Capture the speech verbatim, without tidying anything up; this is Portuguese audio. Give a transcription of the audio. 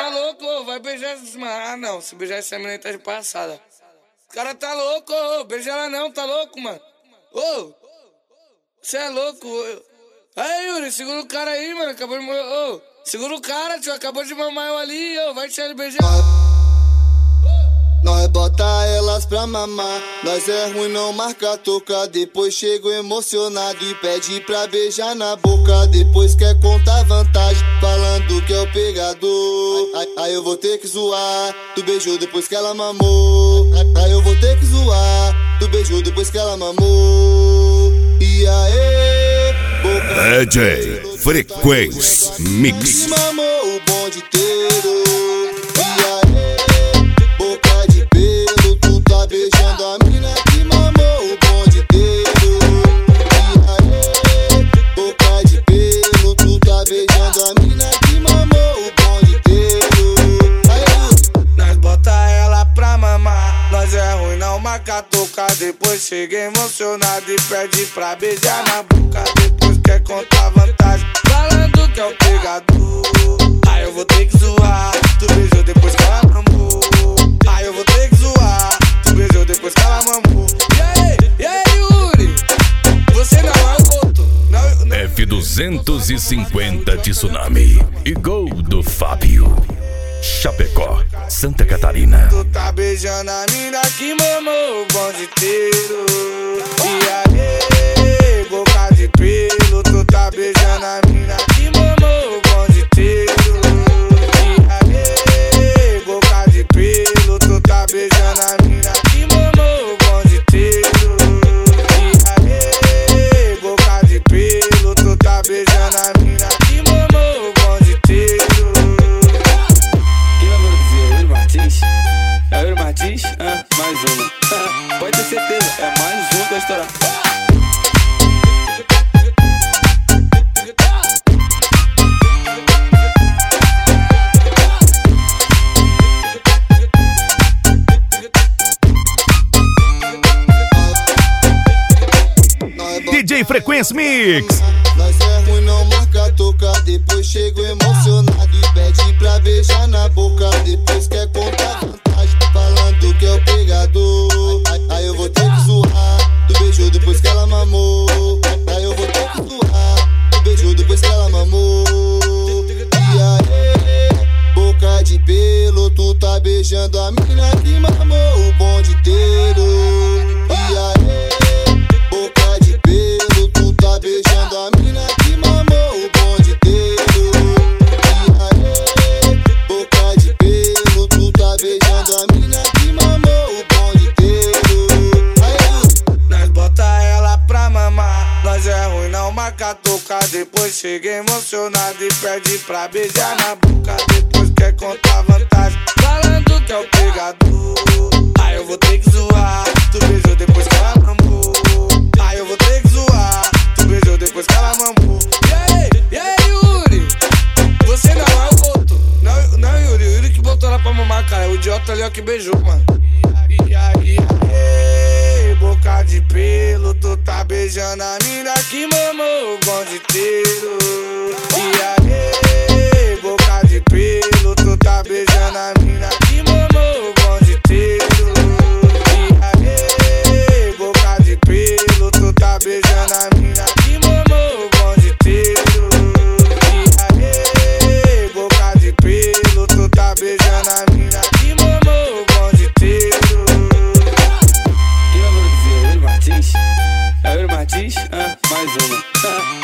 tá louco, ô, vai beijar essa mano. Ah, não, se beijar essa menina aí tá de passada. O cara tá louco, ô, beija ela não, tá louco, mano. Ô, você é louco, ô. Aí, Yuri, segura o cara aí, mano, acabou de morrer, ô. Segura o cara, tio, acabou de mamar eu ali, ô, vai deixar ele beijar. Nós bota elas pra mamar, nós é ruim, não marca toca. Depois chego emocionado e pede pra beijar na boca. Depois quer contar vantagem, falando que é o pegador. Aí, aí eu vou ter que zoar, tu beijou depois que ela mamou. Aí eu vou ter que zoar, tu beijou depois que ela mamou. E aí, boca D J Frequência Mix. Mamou o bonde inteiro. Beijando a mina que mamou o bonde inteiro. E aí, boca de pelo, tu tá beijando a mina que mamou o bonde inteiro. Aí, nós bota ela pra mamar, nós é ruim, não marca toca. Depois chega emocionado e pede pra beijar na boca. Depois quer contar vantagem, falando que é o pegador. Aí eu vou ter que zoar, tu beijou depois que ela mamou. Aí eu vou ter que zoar, beijou depois que ela mamou. E aí, e aí, Yuri? Você não é o outro. Não, não. F duzentos e cinquenta Tsunami e Gol do Fábio. Chapecó, Santa Catarina. Tu tá beijando a mina que mamou o bonde inteiro. E aí, boca de pelo, tu tá beijando a mina que mamou o bonde inteiro. E aí, boca de pelo, tu tá beijando a mina que mamou o bonde inteiro. E aí, boca de pelo, tu tá beijando a mina que mamou o bonde inteiro. Quem vai produzir? É Yuri Martins? É Yuri Martins? Ah, mais uma. Pode ter certeza, é mais uma que vai estourar. D J Frequência Mix. nós é ruim, não marca toca. Depois chego emocionado e pede pra beijar na boca. Depois quer contar vantagem, falando que é o pegador. Aí, aí eu vou ter que zoar, tu beijou depois que ela mamou. Aí eu vou ter que zoar, tu beijou depois que ela mamou. E aí, boca de pelo, tu tá beijando a mina que mamou o bonde inteiro. E aí, boca de pelo, tu tá beijando a mina que mamou o bonde inteiro. E aí, boca de pelo, tu tá beijando a mina que mamou o bonde inteiro. Aí, nós bota ela pra mamar, nós é ruim, não marca toca. Depois chega emocionado e pede pra beijar na boca. Depois quer contar vantagem, falando que é o pegador. Aí eu vou ter que zoar, tu beijou depois que ela mamou. Aí eu vou ter que zoar, tu beijou depois que ela mamou. E aí, e aí, Yuri? Você não é o outro. Não, não, Yuri, o Yuri que botou ela pra mamar, cara. O idiota ali é o que beijou, mano. E aí, aí, boca de pelo, tu tá beijando a mina que mamou o bonde inteiro. E aí, boca de pelo, tu tá beijando a mina que mamou o bonde inteiro. E aí, boca de pelo, tu tá beijando a mina que mamou o bonde inteiro. E aí, boca de pelo, tu tá beijando a mina que mamou o bonde inteiro. Quem vai produzir? É Yuri Martins? É Yuri Martins? Ah, mais uma.